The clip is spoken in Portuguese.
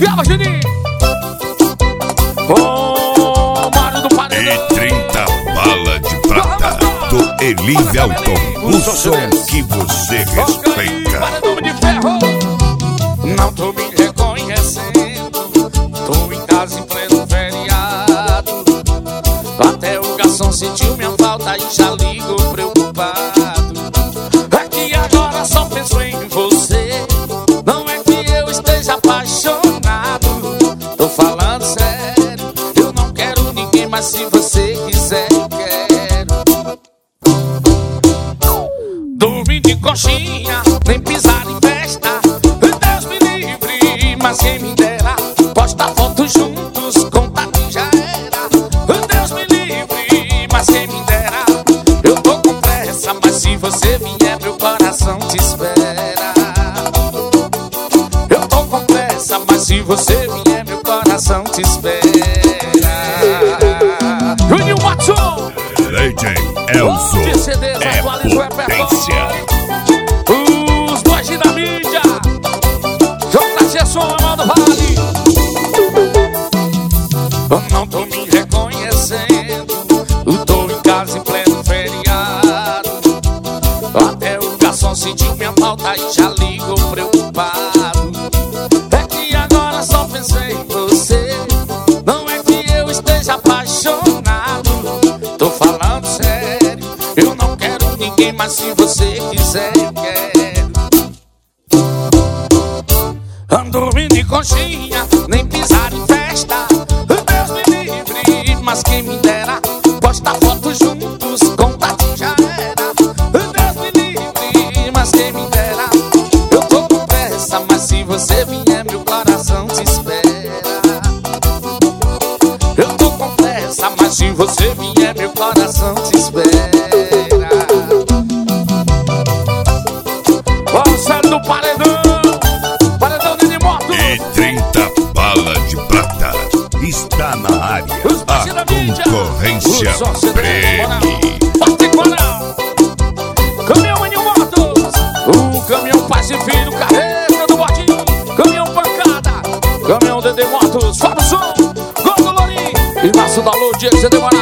Grava, Juninho. Ô, Mário do Paredão. E 30 balas de prata do Eli Velton. O som que você respeita. Paredão de ferro. Não tô me reconhecendo. Tô em casa em pleno feriado. Até o garçom sentiu minha falta e já ligou preocupado. É que agora só penso em você. Não é que eu esteja apaixonado. Tô falando sério. Eu não quero ninguém, mas se você quiser eu quero. Dormir de coxinha, nem pisar em festa. Deus me livre, mas quem me dera postar fotos juntos, contato já era. Deus me livre, mas quem me dera. Eu tô com pressa, mas se você vier meu coração te espera. Eu tô com pressa, mas se você vier meu coração te espera. Juninho Watson, Legend Elzo é potência. Os boys da mídia, J. Gerson, Amado Vale. Eu não tô me reconhecendo. Eu tô em casa em pleno feriado. Até o garçom sentiu minha falta e já ligou preocupado. É que agora só pensei em você. Não é que eu esteja apaixonado. Tô falando sério. Eu não quero ninguém, mas se você quiser eu quero. Ando dormindo de coxinha, nem pisar em festa. Deus me livre, mas quem me dera postar fotos juntos, contato já era. Deus me livre, mas quem me dera. Eu tô com pressa, mas se você vier meu coração te espera. Eu tô com pressa, mas se você vier meu coração te espera. Você do Paredão, Paredão de moto. E 30 balas de prata está na área. A concorrência prêmio. Bate Coral, Caminhão Maninho Motos, o Caminhão Paz e Filho, Carreta do Botinho, Caminhão Pancada, Caminhão Dedê Motos, Fábio Som, Gordo Lorim e Márcio da Lua, Diego Cedemora.